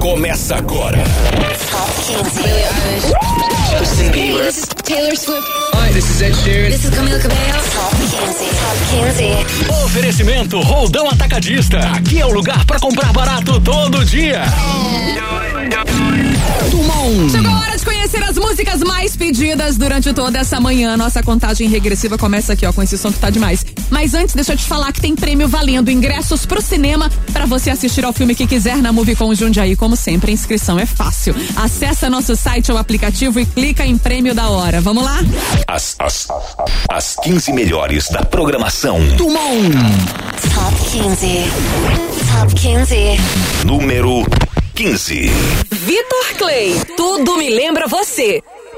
começa agora. Justin Bieber. This is Taylor Swift. Hi, this is Ed Sheeran. This is Camila Cabello. Top 15. Oferecimento Roldão Atacadista. Aqui é o lugar pra comprar barato todo dia. Chegou a hora de conhecer as músicas mais pedidas durante toda essa manhã. Nossa contagem regressiva começa aqui, ó, com esse som que tá demais. Mas antes, deixa eu te falar que tem prêmio valendo ingressos pro cinema pra você assistir ao filme que quiser na Movicon Jundiaí. Como sempre, a inscrição é fácil. Acessa nosso site ou aplicativo e clica em prêmio da hora. Vamos lá? As 15 melhores da programação do Top 15. Top 15. número 15. Vitor Clay, tudo me lembra você.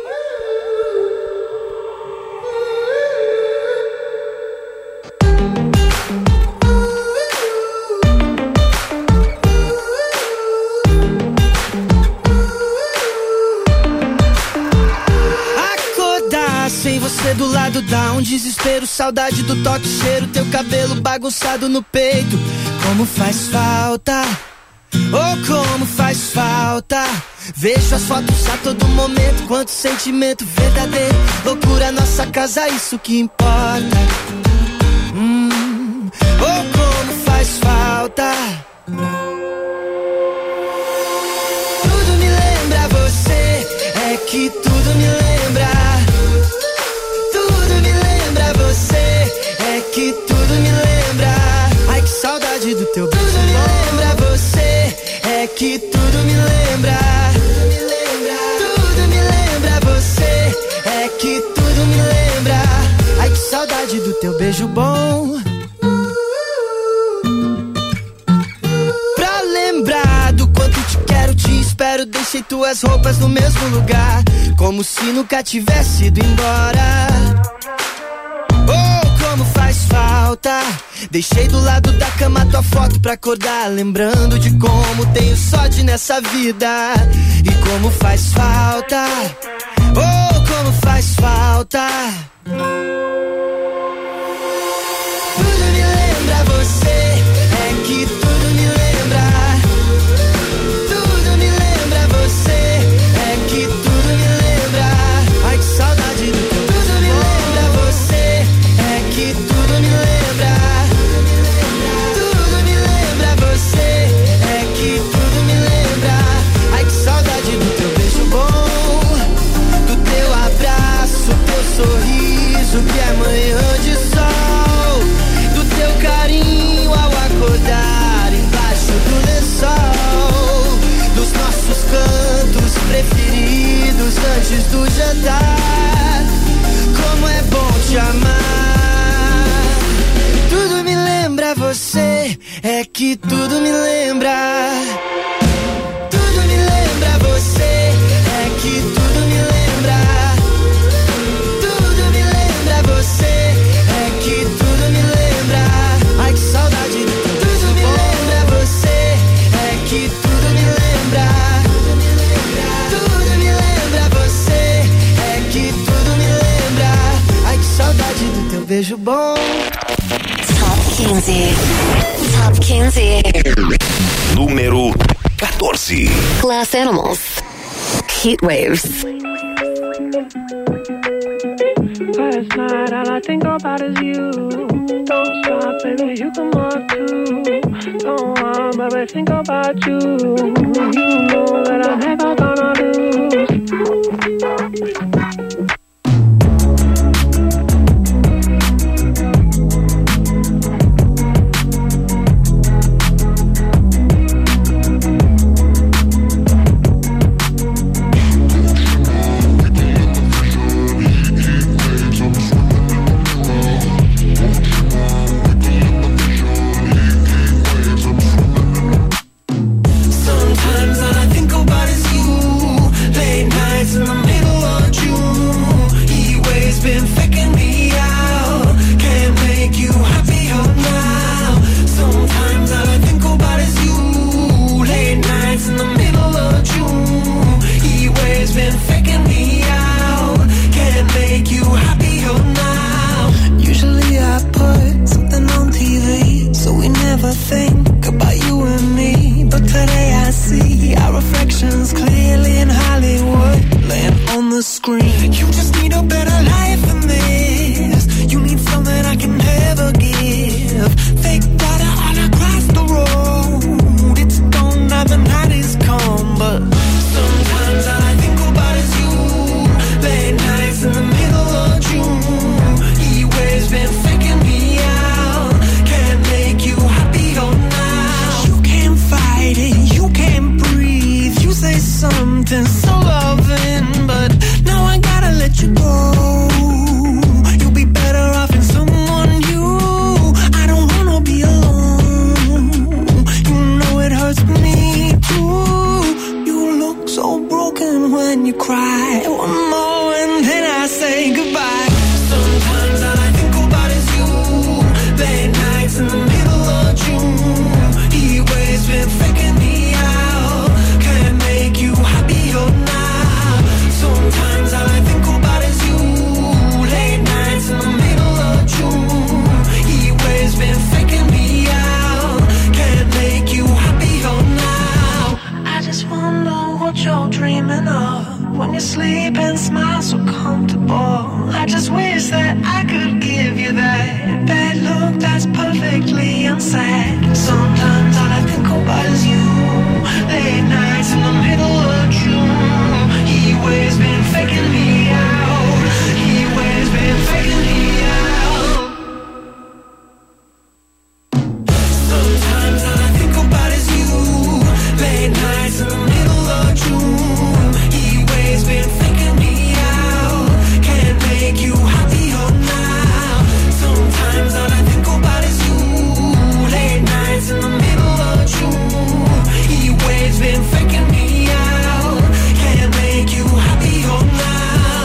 Acordar sem você do lado dá um desespero, saudade do toque, cheiro, teu cabelo bagunçado no peito. Como faz falta, oh, como faz falta. Vejo as fotos a todo momento, quanto sentimento verdadeiro. Loucura, nossa casa, isso que importa. Oh, como faz falta. Tudo me lembra você, é que tudo me lembra. Tudo me lembra você, é que tudo me lembra. Ai, que saudade do teu beijo. Tudo me lembra você, é que tudo me lembra. Tudo me lembra você, é que tudo me lembra. Ai, que saudade do teu beijo bom. Pra lembrar do quanto te quero, te espero. Deixei tuas roupas no mesmo lugar, como se nunca tivesse ido embora. Oh, como faz falta. Deixei do lado da cama tua foto pra acordar, lembrando de como tenho sorte nessa vida. E como faz falta. Oh, como faz falta. Tudo me lembra você, é que tudo me lembra. Tudo me lembra você, é que tudo me lembra. Ai, que saudade do teu. Tudo me lembra você, é que tudo me lembra. Tudo me lembra você, é que tudo me lembra. Ai, que saudade do teu beijo bom, do teu abraço, teu sorriso que é manhã de sol, do teu carinho ao acordar embaixo do lençol, dos nossos cantos preferidos antes do jantar. Como é bom te amar. Tudo me lembra você, é que tudo me lembra. Tudo me lembra você, é que tudo me lembra. Tudo me lembra você, é que tudo me lembra. Ai, que saudade do teu. Tudo me lembra você, é que tudo me lembra. Tudo me lembra você, é que tudo me lembra. Ai, que saudade do teu beijo bom. Top 15. Top 15. número 14. Glass Animals. Heat Waves. Last night all I think about is you. Don't stop, baby, you come on too. Don't want, baby, think about you. You know that I'm never gonna lose. Sometimes all I think about is you. something so loving, but now I gotta let you go. You'll be better off in someone new. I don't wanna be alone. You know it hurts me too. You look so broken when you cry. One more and then I say goodbye. Sometimes all I think about is you. Late nights in the middle of June. He always been faking me out. Can't make you happier now. Sometimes all I think about is you. Late nights in the middle of June. He always been faking me out. Can't make you happier now. I just wonder what you're dreaming of when you sleep and smile so comfortable. I just wish that I could give you that look that's perfectly unsaid. Sometimes all I think about is you. Late nights in the middle of June. He always been faking me out. He always been faking me out. Sometimes all I think about is you. Late nights in the middle of June. He always been faking me out. Can't make you happier now. Sometimes all I think about is you. Late nights in the middle of June. He always been faking me out. Can't make you happier now.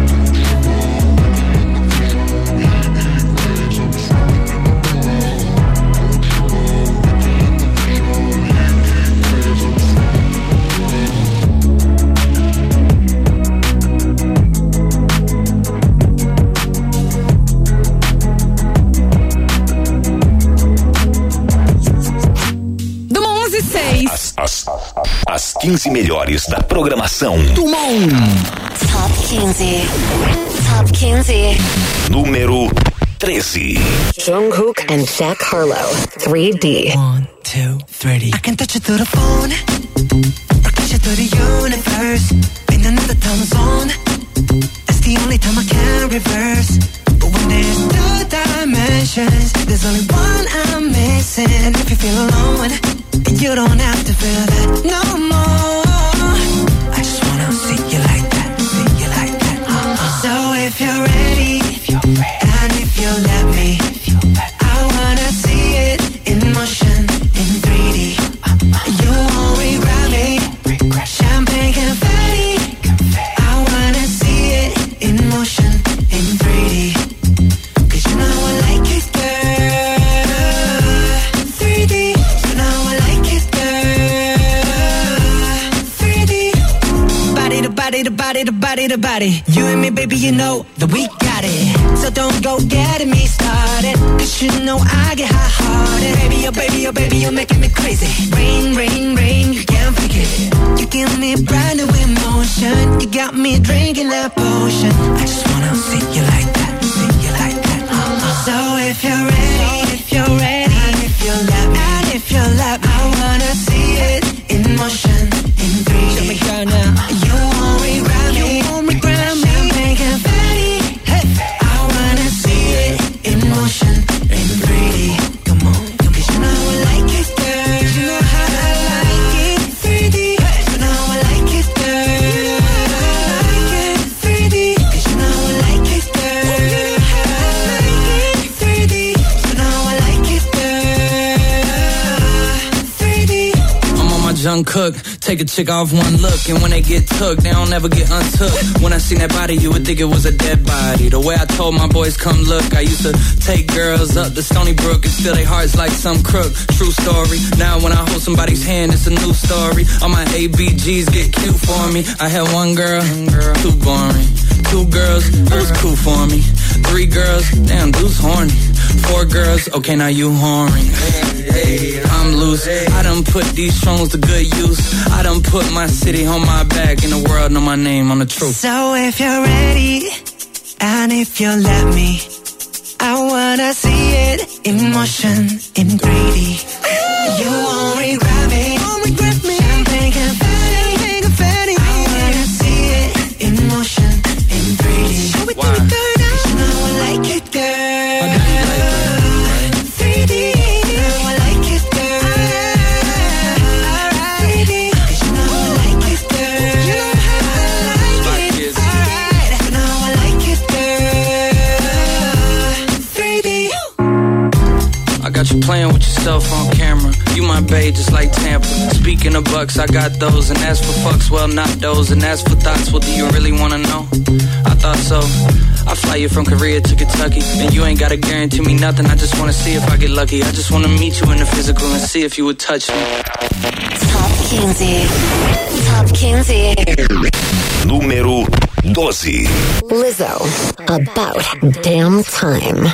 As 15 melhores da programação do Mon. Top 15. Top 15. Número 13. Jungkook and Jack Harlow, 3D. 1, 2, 3. I can touch you through the phone, or kiss you through the universe. In another time zone, that's the only time I can reverse. But when there's two dimensions, there's only one I'm missing. And if you feel alone, you don't have to feel that no more. I just wanna see you like that, see you like that. So if you're ready, and if you let me, I wanna see it in motion, in 3D. You won't regret me. Champagne confetti. I wanna see it in motion, in 3D. 'Cause you know I like it, girl. 3D. You know I like it, girl. 3D. Body to body to body to body to body. You and me, baby, you know that we got it. So don't go getting me started, 'cause you know I get hot-hearted. Baby, oh baby, oh baby, you're making me crazy. Rain, rain, rain, you can't fake it. You give me brand new emotion. You got me drinking that potion. I just wanna see you like that, see you like that. So if you're ready, if you're ready, and if you let me, and if you let me, I wanna see it in motion, in 3D. Show me girl now. You won't regret me, you won't regret me. Champagne confetti. Hey, I wanna see it in motion, in 3D. Come on, 'cause you know I like it, girl. You know how I like it, 3D. You know I like it, girl. I like it, 3D. 'Cause you know I like it, girl. You know how I like it, 3D. You know I like it, girl. 3D. I'm on my Jungkook. Take a chick off one look, and when they get took, they don't ever get untook. When I seen that body, you would think it was a dead body. The way I told my boys, come look, I used to take girls up to Stony Brook and steal their hearts like some crook. True story. Now when I hold somebody's hand, it's a new story. All my ABGs get cute for me. I had one girl, too boring. 2 girls, it was cool for me. 3 girls, damn, dude's horny. 4 girls, okay, now you horny. I'm loose. I done put these songs to good use. I done put my city on my back, and the world know my name, on the truth. So if you're ready, and if you let me, I wanna see it in motion, in 3D. You won't regret me, won't regret me. Champagne confetti, confetti. I wanna see it in motion, in 3D. Show it to me, girl. 'Cause you know I like it, girl. 3D. You know I like it, girl. 3D. 'Cause you know I like it, girl. playing with yourself on camera. You my babe just like Tampa. Speaking of bucks, I got those. And as for fucks, well, not those. And as for thoughts, well, do you really wanna know? I thought so. I fly you from Korea to Kentucky. And you ain't gotta guarantee me nothing. I just wanna see if I get lucky. I just wanna meet you in the physical and see if you would touch me. Top 15. Top 15. Número 12. Lizzo. About damn time.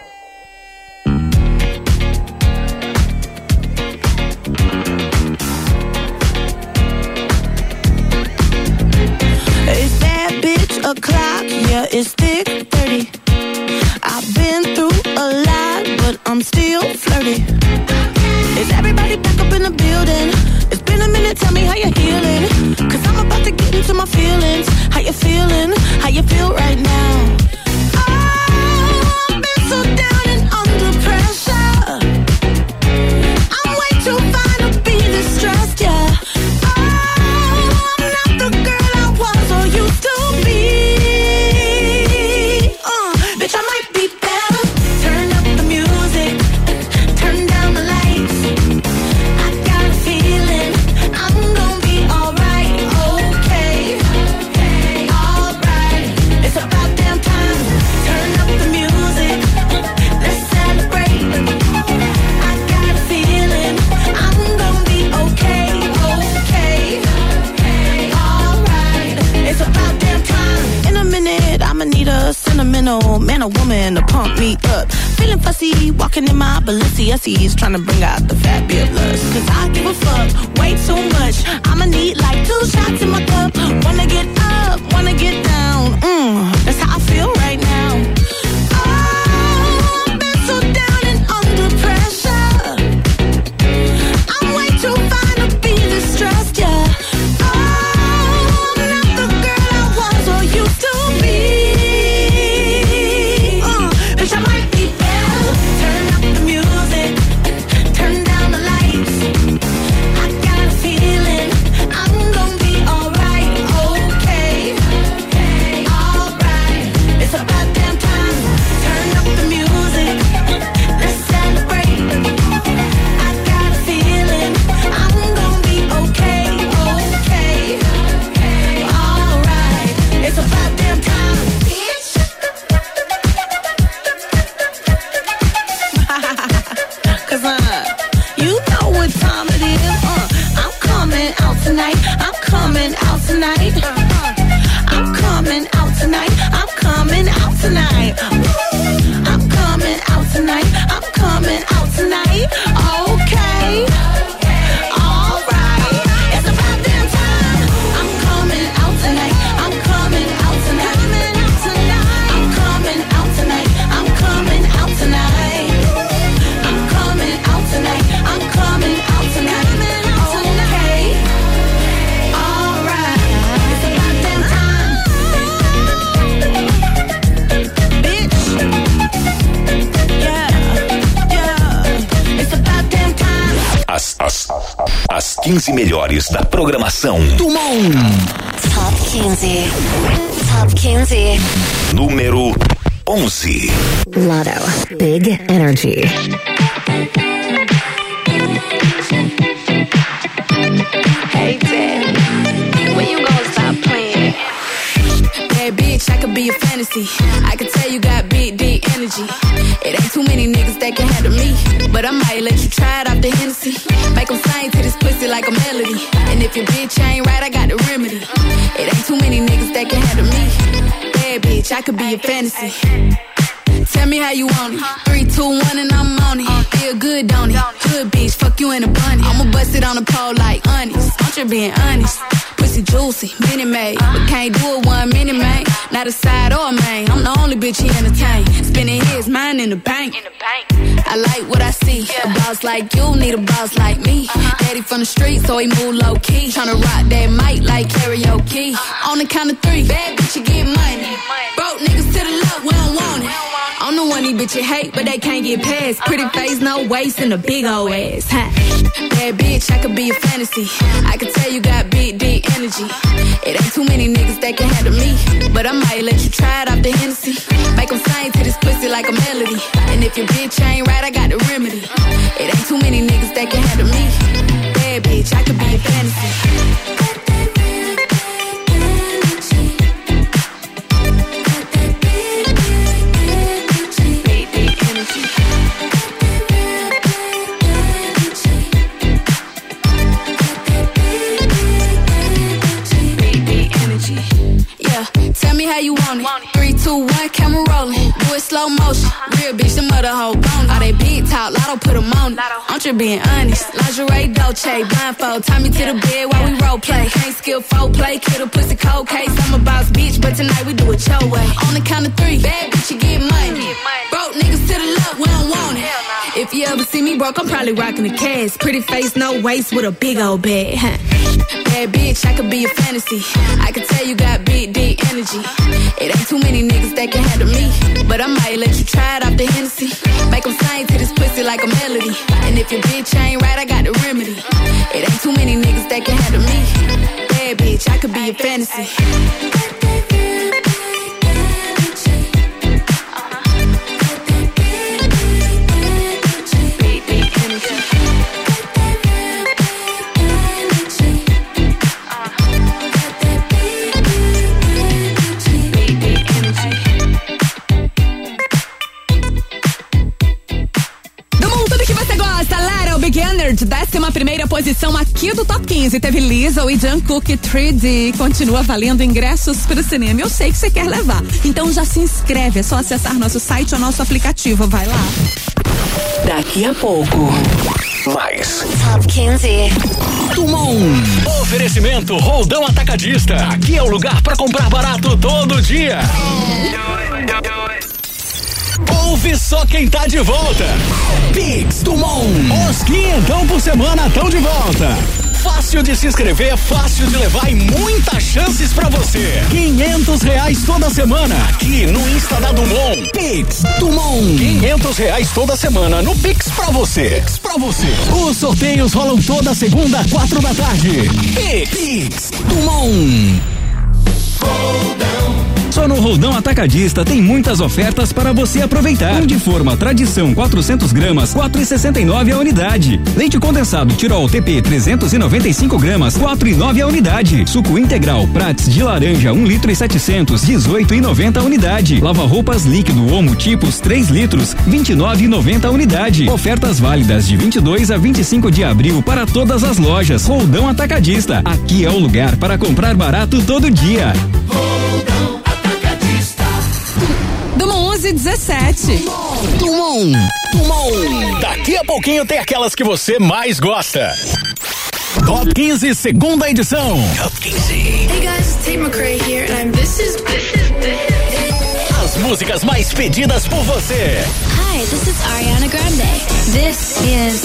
O'clock, yeah, it's thick 30. I've been through a lot, but I'm still flirty. Is everybody back up in the building? It's been a minute, tell me how you're healing. Cause I'm about to get into my feelings. How you feeling? How you feel right now? Oh, I've been so down and under pressure. I'm way too fine to be distressed, yeah. Man or woman to pump me up. Feeling fussy, walking in my Balenciennes, trying to bring out the fabulous. Cause I give a fuck way too much. I'ma need like 2 shots in my cup. Wanna get up, wanna get down. That's how I feel right now. Oh, I've been so down and under pressure. I'm way too fine to be distressed, yeah. Oh, I'm not the girl I was or used to be. As 15 melhores da programação do Mon. Top 15. Top 15. Número 11. Lotto. Big Energy. Hey, Dad, when you gonna stop playing? Bad bitch, I could be a fantasy. I could tell you got big, deep energy. It ain't too many niggas that can handle me, but I might let you try it off the Hennessy. Make them sing to this pussy like a melody. And if your bitch ain't right, I got the remedy. It ain't too many niggas that can handle me. Bad bitch, I could be a fantasy. Tell me how you want it. 3, 2, 1 and I'm on it. Feel good, don't it? Good bitch, fuck you in a bunny. I'ma bust it on the pole like honest. I'm just being honest. Pussy juicy, mini made, but can't do it 1 minute, man. Not a side or a main. I'm the only bitch he entertain. Spending his mind in the bank. I like what I see. A boss like you need a boss like me. Daddy from the street, so he move low key. Tryna rock that mic like karaoke. On the count of 3, bad bitch, you get money. Broke niggas to the left, we don't want it. I'm the one these bitches hate, but they can't get past. Pretty face, no waist, and a big old ass. Huh? Bad bitch, I could be a fantasy. I could tell you got big, deep energy. It ain't too many niggas that can handle me, but I might let you try it off the Hennessy. Make them sing to this pussy like a melody. And if your bitch ain't right, I got the remedy. It ain't too many niggas that can handle me. Bad bitch, I could be a fantasy. Tell me how you want it. 3, 2, 1, camera rolling. Do it slow motion. Real bitch, the mother hoe bone. All they big talk, lotto put them on it. I'm just being honest. Lingerie, Dolce, blindfold. Tie me to the bed while we role play. Can't skill folk play, kill the pussy cold case. I'm a boss bitch, but tonight we do it your way. On the count of 3, bad bitch, you get money. Broke niggas to the left, we don't want it. If you ever see me broke, I'm probably rocking the cash. Pretty face, no waist, with a big old bag. Huh? Bad bitch, I could be a fantasy. I could tell you got big, deep energy. It ain't too many niggas that can handle me, but I might let you try it off the Hennessy. Make them sing to this pussy like a melody. And if your bitch ain't right, I got the remedy. It ain't too many niggas that can handle me. Bad bitch, I could be a fantasy. Energy, 11ª posição aqui do Top 15. Teve Lizzo e Jungkook 3D. Continua valendo ingressos para o cinema. Eu sei que você quer levar. Então já se inscreve. É só acessar nosso site ou nosso aplicativo. Vai lá. Daqui a pouco. Mais. Top 15. Tumon. Oferecimento Roldão Atacadista. Aqui é o lugar para comprar barato todo dia. Ouve só quem tá de volta. Pix Tumon. Os quinhentão por semana estão de volta. Fácil de se inscrever, fácil de levar e muitas chances pra você. R$500 toda semana aqui no Insta da Dumont. Pix Dumont. R$500 toda semana no Pix pra você. Pix pra você. Os sorteios rolam toda segunda, 4 da tarde. Pix Dumont. Só no Roldão Atacadista tem muitas ofertas para você aproveitar. Pão de forma tradição 400 gramas, 4,69 a unidade. Leite condensado Tirol TP 395 gramas, 4,9 a unidade. Suco integral Prats de laranja 1 litro e 700, 18,90 a unidade. Lava roupas líquido Omo Tipos 3 litros, 29,90 a unidade. Ofertas válidas de 22 a 25 de abril para todas as lojas. Roldão Atacadista. Aqui é o lugar para comprar barato todo dia. Dumont 11:17. Dumont. Daqui a pouquinho tem aquelas que você mais gosta. Top 15, segunda edição. Top 15. Hey guys, Tate McRae here, and this is As músicas mais pedidas por você. Hi, this is Ariana Grande. This is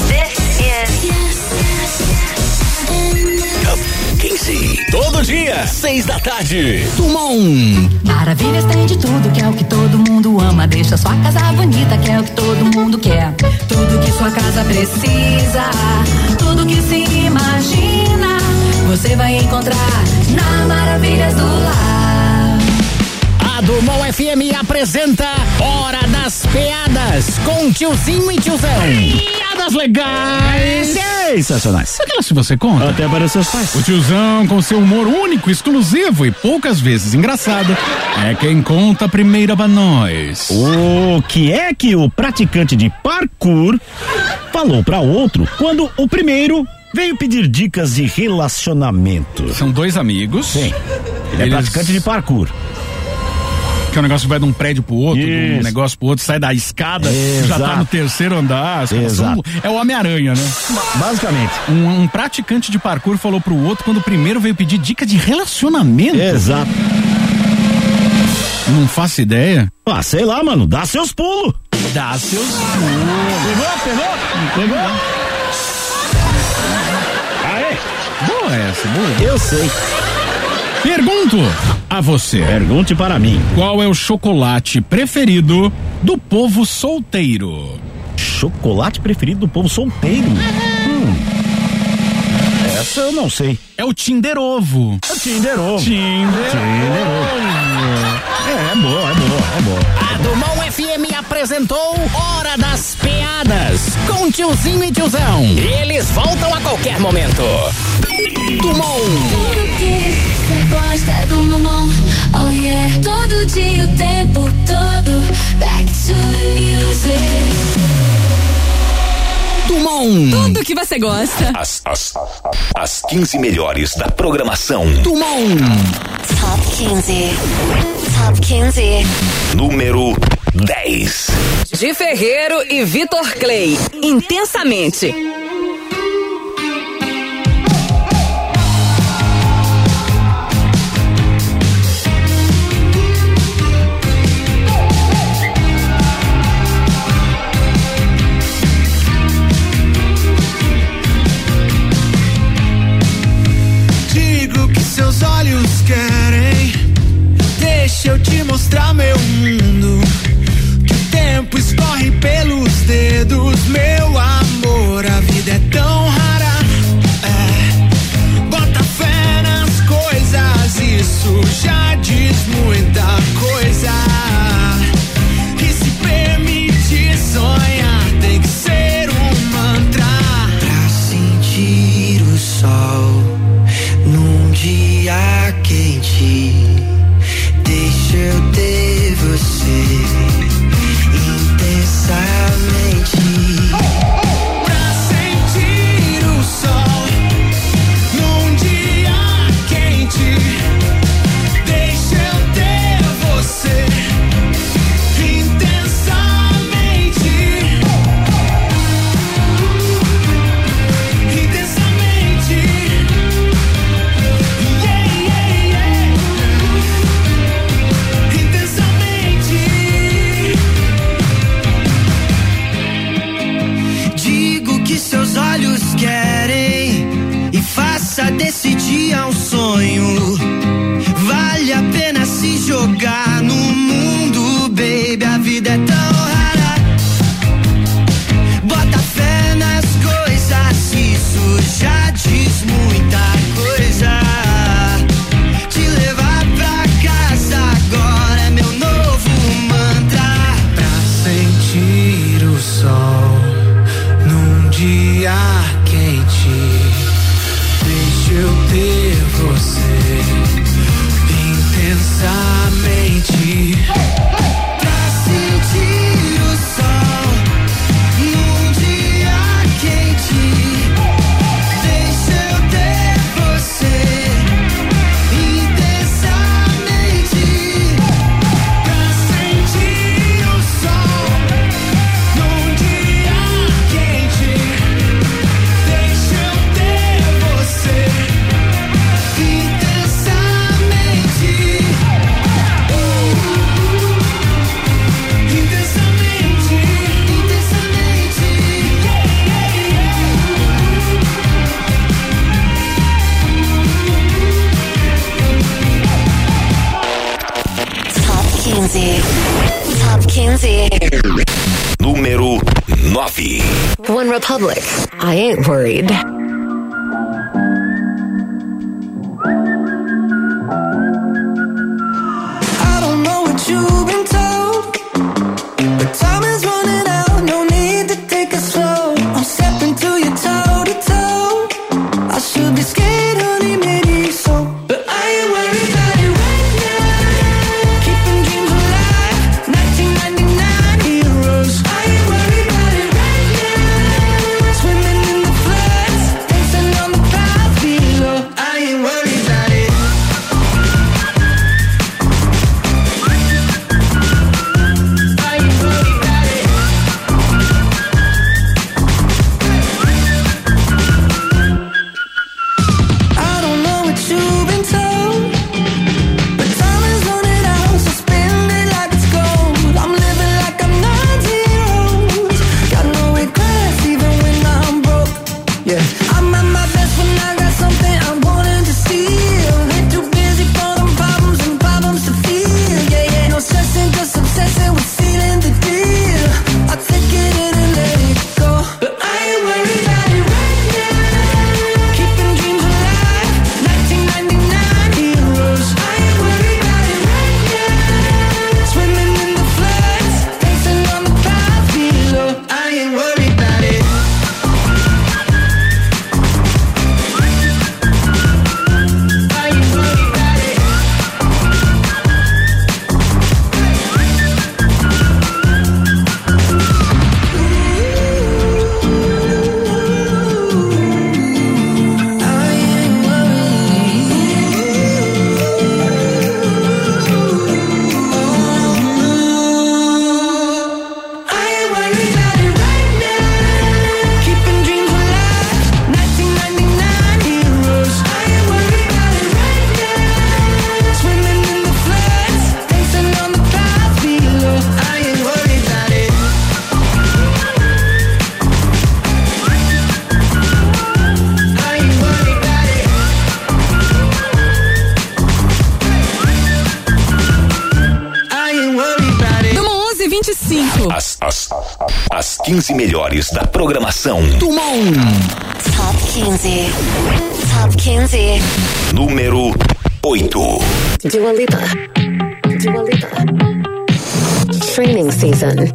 Top 15. Todo dia, 6 da tarde. Dumont. Maravilhas tem de tudo, que é o que todo mundo ama. Deixa sua casa bonita, que é o que todo mundo quer. Tudo que sua casa precisa, tudo que se imagina, você vai encontrar na Maravilhas do Lar. A Dumont FM apresenta Hora das Piadas com tiozinho e tiozão. Piadas legais, sensacionais. Aquelas que você conta até para seus pais. O tiozão, com seu humor único, exclusivo e poucas vezes engraçado, é quem conta primeiro pra nós. O que é que o praticante de parkour falou pra outro quando o primeiro veio pedir dicas de relacionamento? São dois amigos. Sim. Ele é praticante de parkour. Que é um negócio que vai de um prédio pro outro, de um negócio pro outro, sai da escada, já tá no terceiro andar. É o Homem-Aranha, né? Basicamente. Um praticante de parkour falou pro outro quando o primeiro veio pedir dica de relacionamento. Exato. Não faço ideia. Ah, sei lá, mano, dá seus pulos. Dá seus pulos. Pegou? Aê! Boa essa, boa. Eu sei. Pergunto a você. Pergunte para mim. Qual é o chocolate preferido do povo solteiro. Chocolate preferido do povo solteiro? Essa eu não sei. É o Tinder Ovo. É o Tinder Ovo. Tinder Ovo. É boa. A Dumont FM apresentou Hora das Piadas com Tiozinho e Tiozão. Eles voltam a qualquer momento. Dumont. Tudo que você gosta do Dumont. Oh yeah. Todo dia, o tempo todo. Back to music. Dumont. Tudo que você gosta. As 15 melhores da programação. Dumont. Top 15. Top 15. Número 10. Gi Ferreiro e Vitor Clay. Intensamente. Seus olhos querem, deixa eu te mostrar meu mundo. Que o tempo escorre pelos dedos, meu amor. A vida é tão rara, bota fé nas coisas, isso já diz muita coisa. E se permitir sonhar, tem que ser um mantra. Pra sentir o sol num dia quente, deixa eu ter você intensamente. Pra sentir o sol num dia quente, deixa eu ter você intensamente. Intensamente. Seus olhos querem e faça desse dia um sonho. Vale a pena se jogar no mundo, baby. A vida é tão rara. Bota fé nas coisas, isso já diz muita coisa. Te levar pra casa agora é meu novo mantra. Pra sentir o sol num dia quente, deixa eu ter você intensamente. Pra sentir o sol num dia quente, deixa eu ter você intensamente. Pra sentir o sol num dia quente, deixa eu ter você intensamente. Intensamente, intensamente. Top 15. Top 15. Número 9. One Republic. I ain't worried. I don't know what you've been told, but time is running out. No need to take it slow. I'm stepping to you toe to toe. I should be scared, honey, maybe so, but I ain't worried about it right now. Keeping dreams alive, 1999 heroes. I ain't worried about it right now. Swimming in the floods, muito. As 15 melhores da programação do Mon. Top 15. Top 15. Número 8. Dua Lipa. Training season.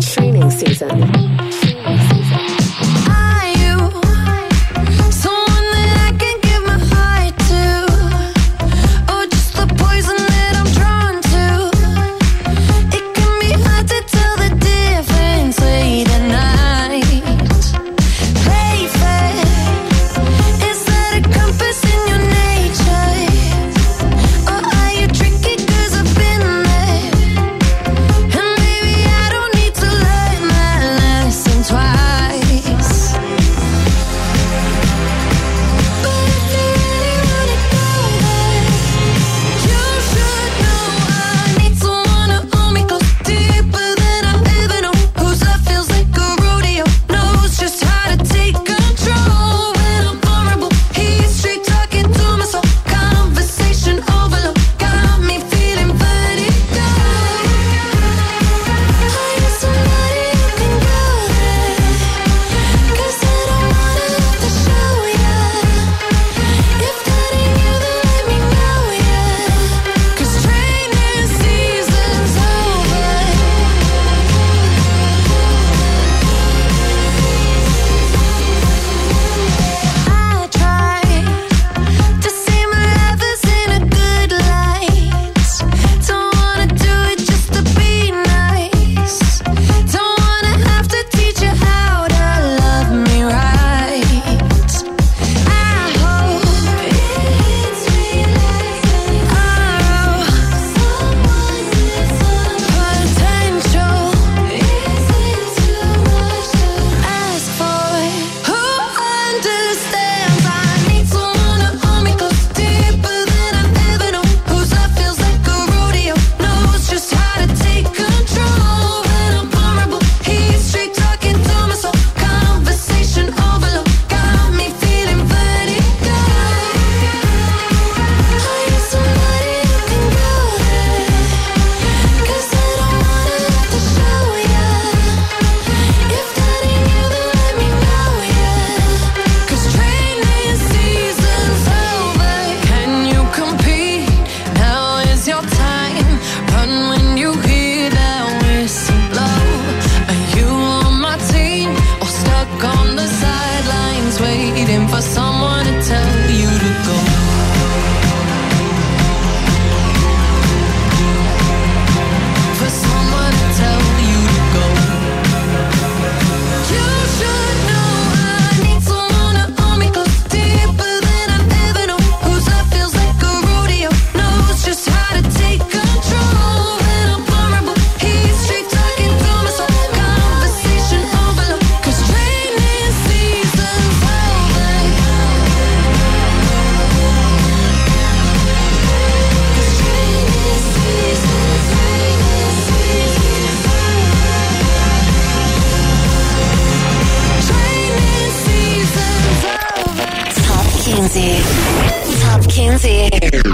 Top 15.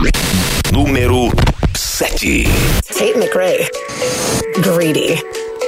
Número 7. Tate McRae. Greedy.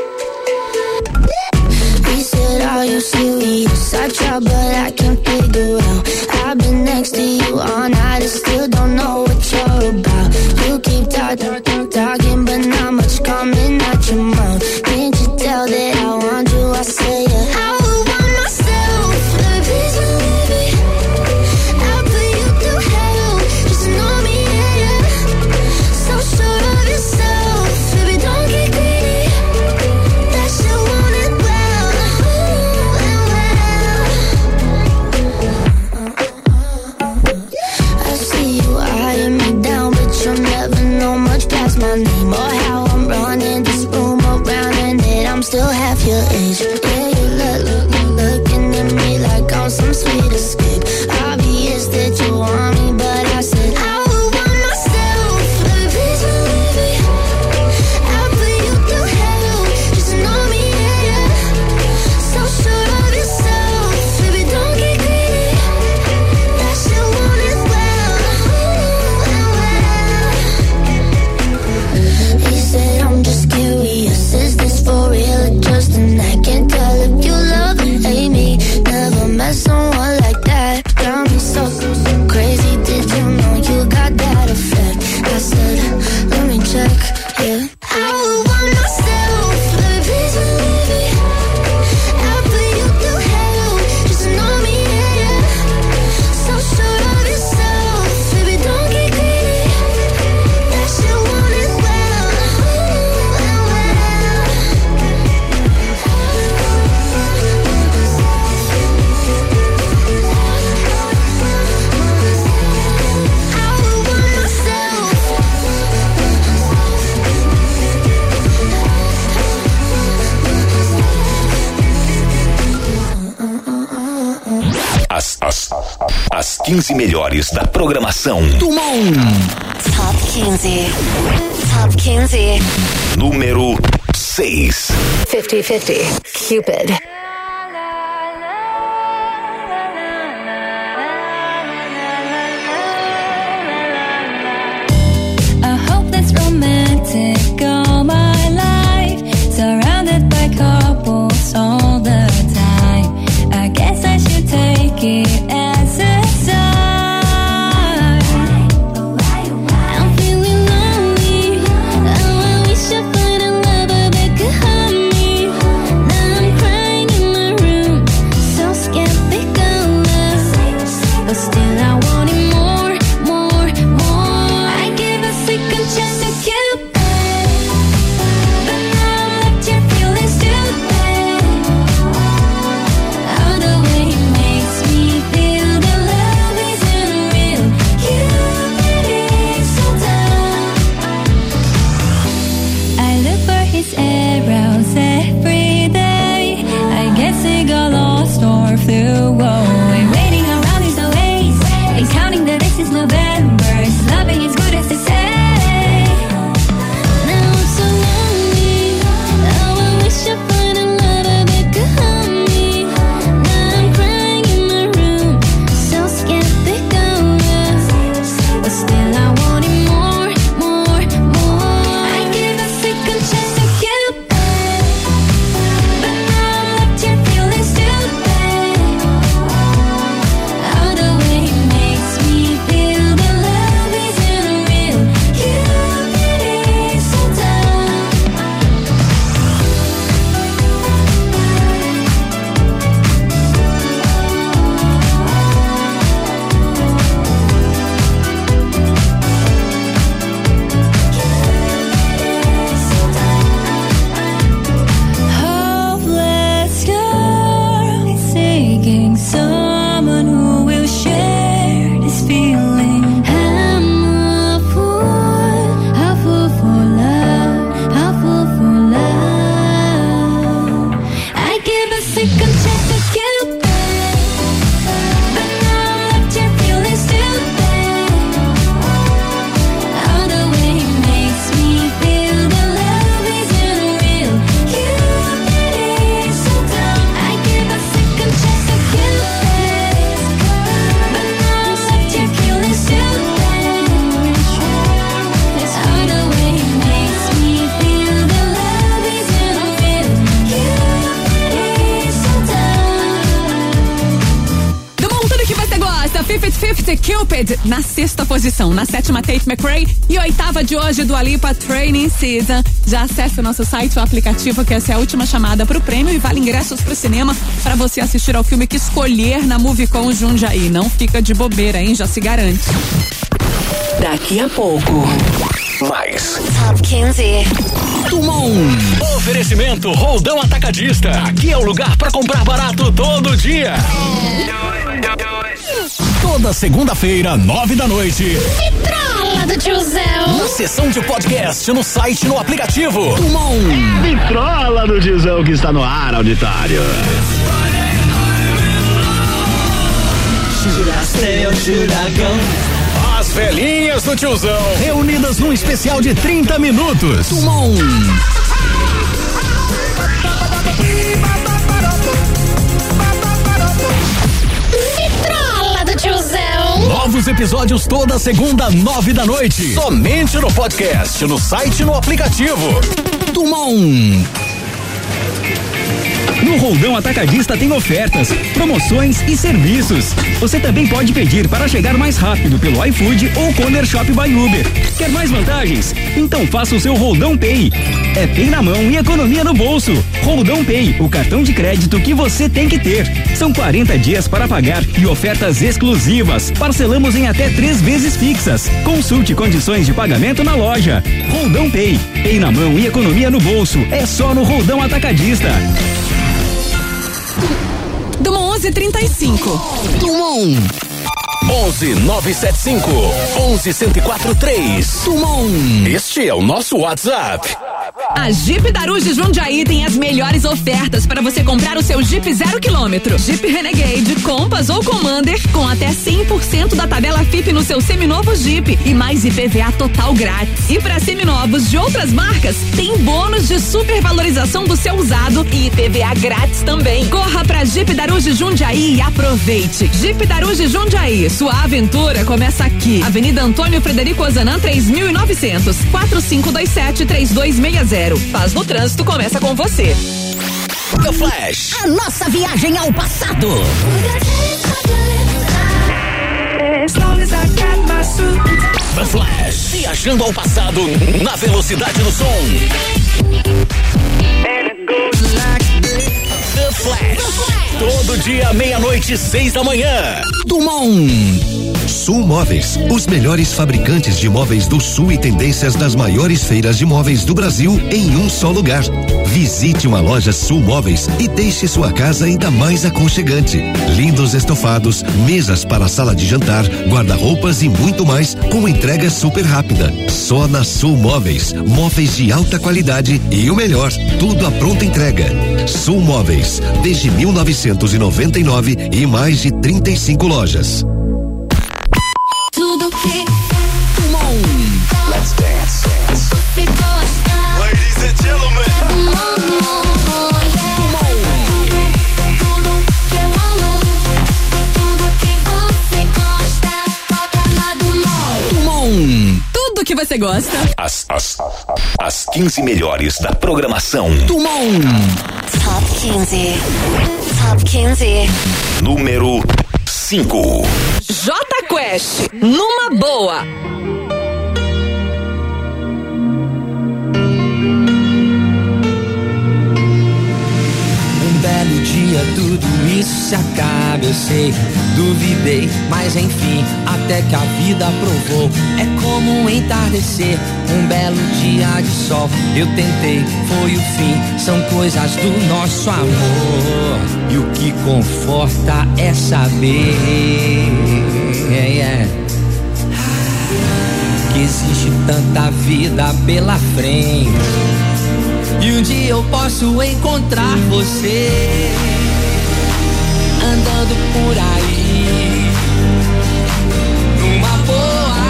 He said, are you serious? I try, but I can't figure out. I've been next to you all night and still don't know what you're about. You keep talking, but not much coming out your mouth. Can't you tell that I want you? I say yeah. I would want myself, please believe me. I'll put you through hell, just know me, yeah. So sure of yourself, baby, don't get greedy. That you want it well, 15 melhores da programação. Dumont. Top 15. Top 15. Número 6. 50-50. Cupid. I hope that's romantic all my life. Surrounded by couples all the time. I guess I should take it as a sign. I'm feeling lonely. Oh, I wish I find a lover that could hug me. Now I'm crying in my room, so skeptical of, but still I want it more, more, more. I give a second chance to Cupid, but now I'm left here feeling stupid. Oh, the way he makes me feel, the love isn't real. Cupid is so dumb. I look for his arrows every day. I guess he got lost or flew away. Waiting around his ways and counting the days since November. His loving is good as they say. Now I'm so lonely. Oh, I wish I find a lover that could hug me. Now I'm crying in my room, so skeptical of, but still I want it more, more, more. I give a second chance to Cupid, but now I'm left here feeling stupid. Oh, the way he makes me feel, the love isn't real. Cupid is so dumb. Hopeless girl is seeking someone who will share this feeling. I'm a fool for love, a fool for love. I give a second chance to Cupid, but now I'm left here feeling stupid. Oh, the way he makes me feel, the love isn't real. Cupid is so dumb. I give a second chance to Cupid, but now I'm left here feeling stupid. Oh, the way he makes me feel, the love isn't real. Cupid is so dumb. Dumont, tudo que você gosta. 50-50 Cupid na sexta posição. Na sétima, Tate McRae. E oitava de hoje, Dua Lipa, Training Season. Já acesse o nosso site, o aplicativo, que essa é a última chamada pro prêmio e vale ingressos pro cinema pra você assistir ao filme que escolher na Movicon Jundiaí. Não fica de bobeira, hein? Já se garante. Daqui a pouco. Mais. Top 15. Dumont. Oferecimento Roldão Atacadista. Aqui é o lugar pra comprar barato todo dia. Toda segunda-feira, 9 da noite. Vitrola do tiozão. Na seção de podcast, no site, no aplicativo. Dumont. Vitrola do tiozão que está no ar, auditório. As velhinhas do tiozão, reunidas num especial de 30 minutos. Dumont. Vitrola do tiozão. Novos episódios toda segunda, 9 da noite. Somente no podcast, no site, no aplicativo. Dumont. No Roldão Atacadista tem ofertas, promoções e serviços. Você também pode pedir para chegar mais rápido pelo iFood ou Corner Shop by Uber. Quer mais vantagens? Então faça o seu Roldão Pay. É Pay na mão e economia no bolso. Roldão Pay, o cartão de crédito que você tem que ter. São 40 dias para pagar e ofertas exclusivas. Parcelamos em até 3 vezes fixas. Consulte condições de pagamento na loja. Roldão Pay, Pay na mão e economia no bolso. É só no Roldão Atacadista. Dumont 11:35. Dumont. 11975 11143. Dumont. Este é o nosso WhatsApp. A Jeep Daruge Jundiaí tem as melhores ofertas para você comprar o seu Jeep 0 km. Jeep Renegade, Compass ou Commander com até 100% da tabela FIP no seu seminovo Jeep e mais IPVA total grátis. E para seminovos de outras marcas, tem bônus de supervalorização do seu usado e IPVA grátis também. Corra pra Jeep Daruge Jundiaí e aproveite. Jeep Daruge Jundiaí, sua aventura começa aqui. Avenida Antônio Frederico Ozanam 3900, 4527-3260. Paz no trânsito começa com você. The Flash. A nossa viagem ao passado. The Flash. Viajando ao passado na velocidade do som. The Flash. Todo dia, meia-noite, 6 da manhã. Dumont. Sul Móveis, os melhores fabricantes de móveis do Sul e tendências das maiores feiras de móveis do Brasil em um só lugar. Visite uma loja Sul Móveis e deixe sua casa ainda mais aconchegante. Lindos estofados, mesas para sala de jantar, guarda-roupas e muito mais com entrega super rápida. Só na Sul Móveis, móveis de alta qualidade e o melhor, tudo à pronta entrega. Sul Móveis, desde 1999 e mais de 35 lojas. Tudo que Let's dance. Ladies and gentlemen. Tudo que você gosta. As 15 melhores da programação. Dumont. Top 15. Top 15. Número 5. J Quest, numa boa. Um belo dia tudo isso se acaba, eu sei. Duvidei, mas enfim, até que a vida provou. É como um entardecer, um belo dia de sol. Eu tentei, foi o fim, são coisas do nosso amor. E o que conforta é saber que existe tanta vida pela frente. E um dia eu posso encontrar você andando por aí, numa boa,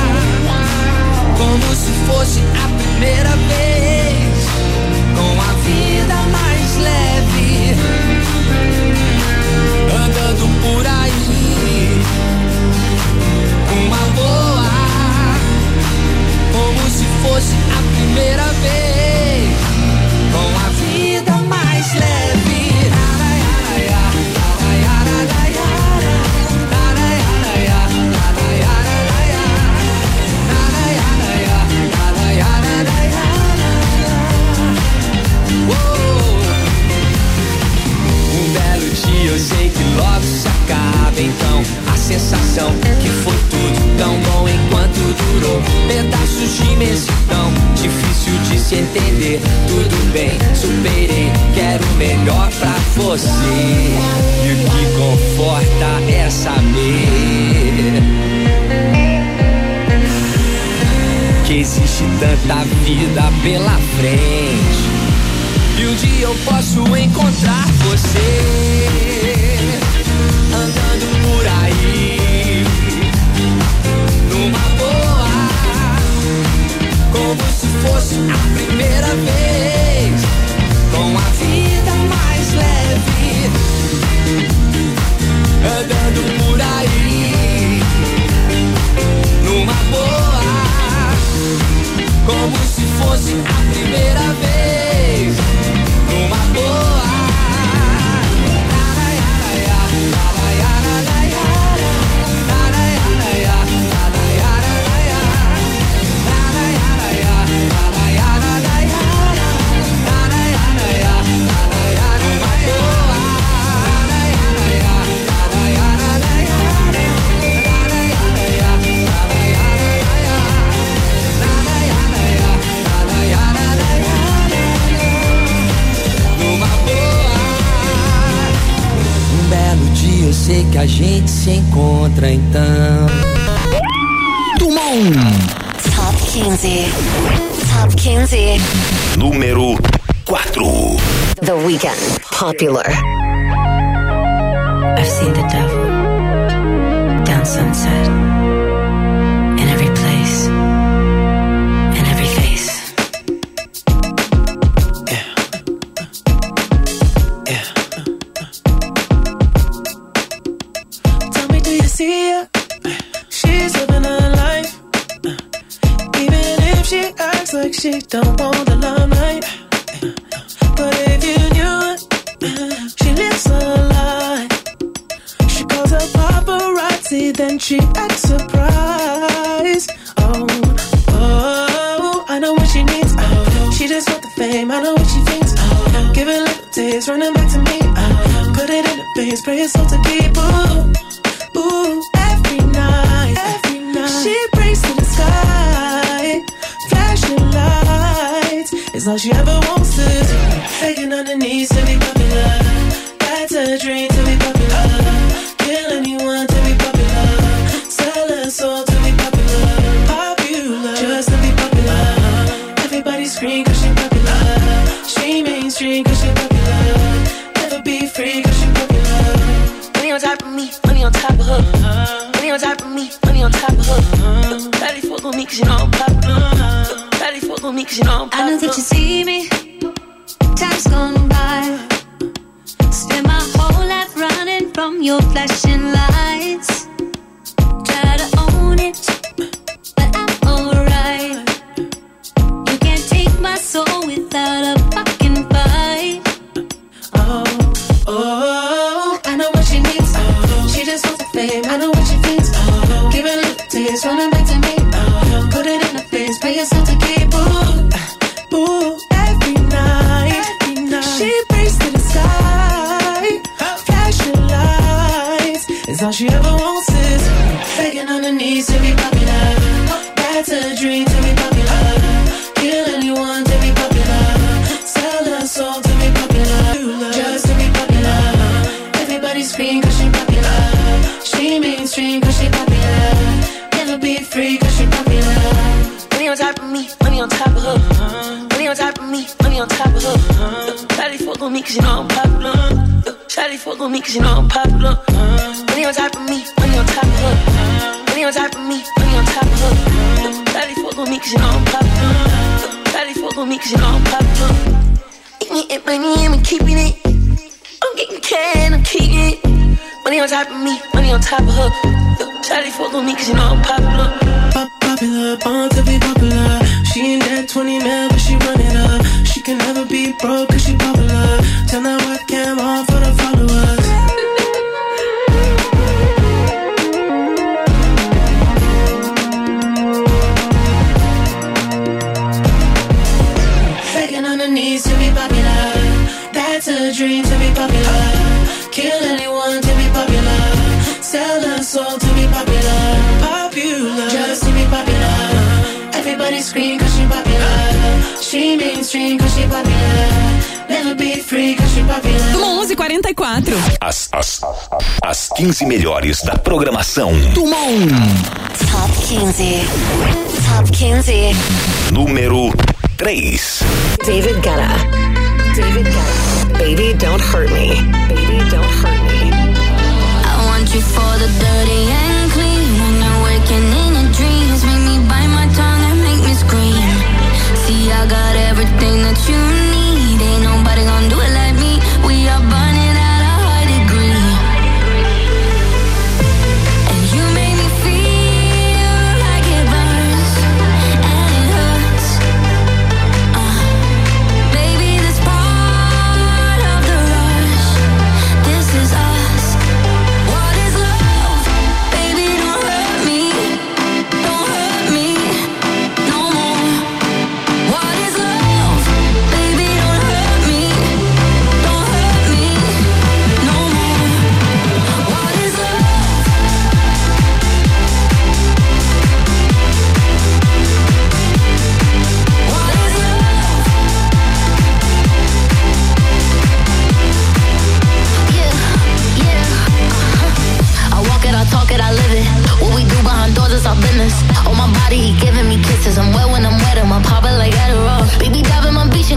como se fosse a primeira vez, com a vida mais leve, andando por aí, uma boa, como se fosse a primeira vez, com a vida mais leve. Um belo dia eu sei que logo se acaba, então a sensação que foi tudo tão bom enquanto durou. Pedaços de imensidão, difícil de se entender. Tudo bem, superei, quero o melhor pra você. E o que conforta é saber que existe tanta vida pela frente. E um dia eu posso encontrar você andando por aí, numa boa, como se fosse a primeira vez, com a vida mais leve, andando por aí, numa boa, como se fosse a primeira vez, numa boa. Eu sei que a gente se encontra então. Dumont. Top 15. Top 15. Número 4. The Weeknd, Popular. I've seen the devil down Sunset, in every place, in every face. Tell me, do you see her? She's living her life, even if she acts like she don't want the limelight. But if you knew it, she lives a lie. She calls her paparazzi, then she acts surprised. Oh, I know what she needs. She just want the fame, I know what she thinks. Give it a little taste, running back to me. Put it in the face, pray it's all to keep. Ooh, every night. She prays to the sky, flashing lights. It's all she ever wants to do. Begging on her knees to be popular. That's a dream to be popular. Kill anyone to be popular. Sell her soul to be popular. Popular, just to be popular. Everybody scream cause she popular. She mainstream cause she popular. Never be free cause she popular. Money on top of me, money on top of her. Money on top of me, money on top of her. Daddy fuck with me cause you know I'm popular. Daddy fuck with me cause you know I'm popular. I know that you see me. Time's gone by. Spend my whole life running from your flashing lights. Try to own it, but I'm alright. You can't take my soul without a fucking fight. Oh, I know what she needs. She just wants the fame, I know what she thinks. Give it a little taste, running back to me. Put it in the face, pay yourself to keep. Ooh, every night. She prays to the sky, flashing lights. It's all she ever wants is begging on her knees to be popular. That's a dream to be popular. Kill anyone to be popular. Sell her soul to be popular. Just to be popular. Everybody scream cause she popular. She mainstream cause she popular. Never be free cause she popular. Money on top of me, money on top of her. Money on top of me, money on top of her. Shawty fuck with me cause you know I'm popular. Shawty fuck with me cause you know I'm popular. Money on top of me, money on top of her. Money on top of me, money on top of her. Shawty fuck with me cause you know I'm popular. Shawty fuck with me cause you know I'm popular. Eating it, money, I'm keeping it. I'm getting can, I'm keeping it. Money on top of me, money on top of her. Shawty fuck with me cause you know I'm popular. Popular, born to be popular. She ain't that 20 mil, but she run it up. She can never be broke cause she popular. Turn that webcam on for the followers. Begging on her knees to be popular. That's a dream to be popular. Kill anyone to be popular. Sell her soul to be popular. Popular, just to be popular. Everybody scream cause she popular. She mainstream cause she popular. Never be free cause she popular. 11h44. As 15 melhores da programação. Dumont. Top 15. Top 15. Número 3. David Guetta. Baby, don't hurt me. Baby, don't hurt me. I want you for the dirty and clean. When you're waking in your dreams, make me bite my tongue and make me scream. See, I got everything that you need. Ain't nobody gonna do it like me. We are burning at a high degree. And you make me feel like it burns and it hurts. Baby, this part of the rush. This is us. What is love? Baby, don't hurt me. Don't hurt me no more. What is love? Baby, don't hurt me. Don't hurt me no more. What is love? What is love? Yeah. I walk it, I talk it, I live it. What we do behind doors is our business. On my body, he giving me kisses. I'm wet when I'm wet, I'm popping like Adderall. Baby, dive in my beach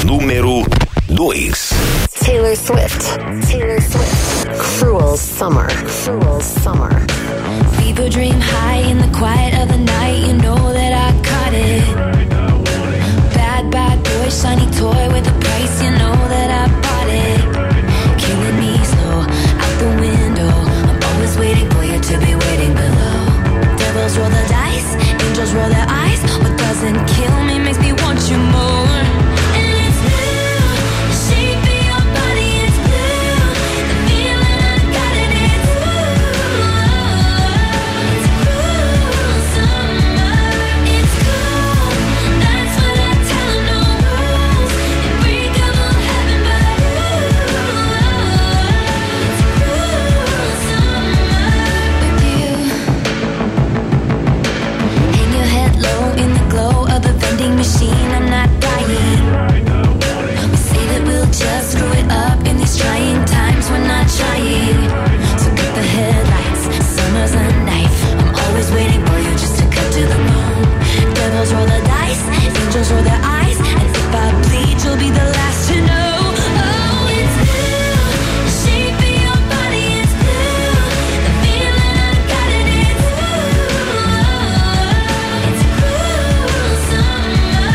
Número 2. Taylor Swift. Cruel Summer. Fever dream high in the quiet of the night. You know that I caught it. Bad boy, shiny toy with a price. You know that I bought it. Killing me slow out the window. I'm always waiting for you to be waiting below. Devils roll the dice, angels roll their eyes. What doesn't kill me makes me want you more. Machine, I'm not dying. We say that we'll just screw it up in these trying times. We're not trying. So cut the headlights. Summer's a knife. I'm always waiting for you just to cut to the bone. Devils roll the dice, angels roll their eyes, and if I bleed, you'll be the last to know. Oh, it's blue. The shape of your body is blue. The feeling I got it is blue. It's cruel summer.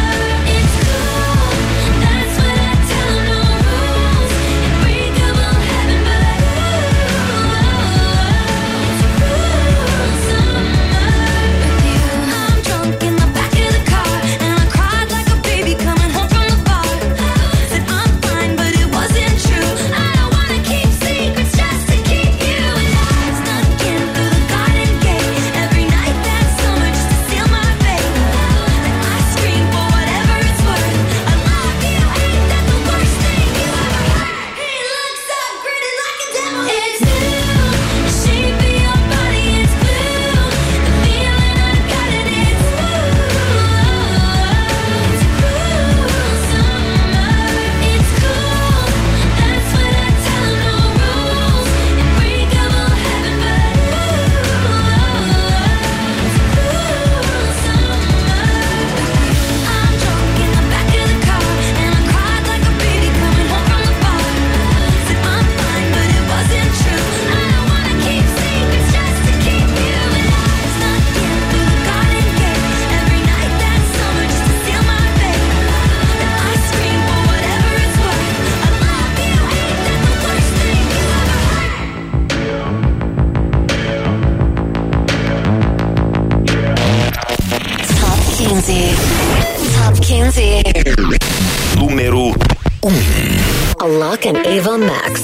Número 1. Alok and Ava Max.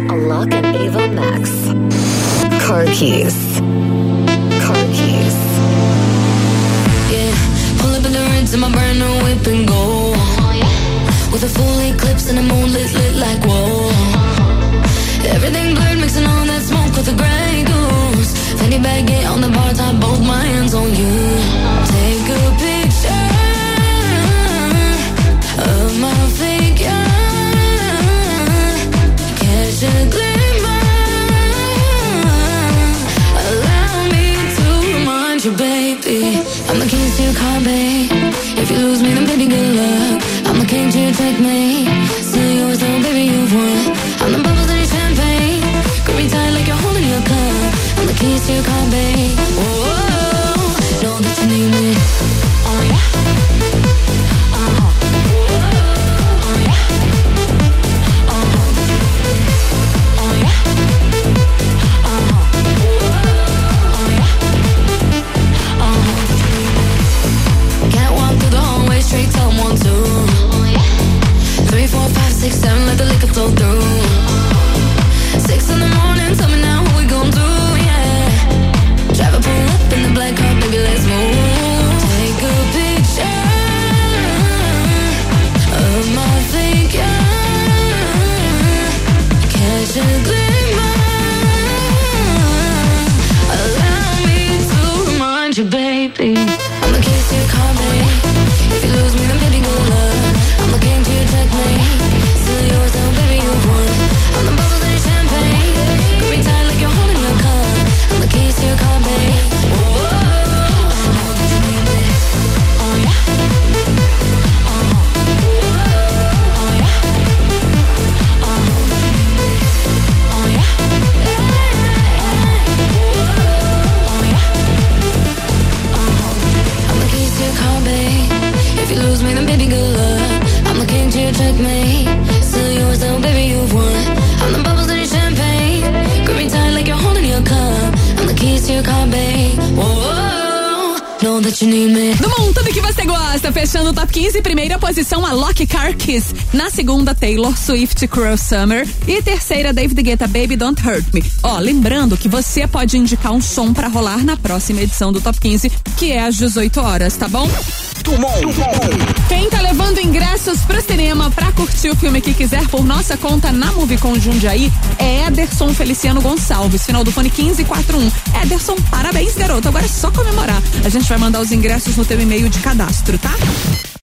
Car keys. Yeah, pull up in the rinse in my brand new whip and go. With a full eclipse and the moon lit like whoa. Everything blurred, mixing all that smoke with the Grey Goose. Fanny baggy on the bar top, both my hands on you. Take a picture of my figure. Catch a glimmer. Allow me to remind you, baby, I'm the keys to your car, babe. If you lose me, then baby, good luck. I'm the king to your checkmate. Still yours, though, baby, you've won. I'm the bubbles in your champagne. Grip me tight like you're holding your cup. I'm the keys to your car, babe. Whoa, know that you need me. Oh yeah. Straight to 1, 2, 3, 4, promise you come back. Know that you need me. Do mundo, tudo que você gosta. Fechando o top 15, primeira posição, a Lock Car Kiss. Na segunda, Taylor Swift, Cruel Summer. E terceira, David Guetta, Baby Don't Hurt Me. Ó, lembrando que você pode indicar um som pra rolar na próxima edição do top 15, que é às 18 horas, tá bom? Quem tá levando ingressos pro cinema pra curtir o filme que quiser por nossa conta na Movicon Jundiaí é Ederson Feliciano Gonçalves, final do fone 1541. Ederson, parabéns, garoto. Agora é só comemorar. A gente vai mandar os ingressos no teu e-mail de cadastro, tá?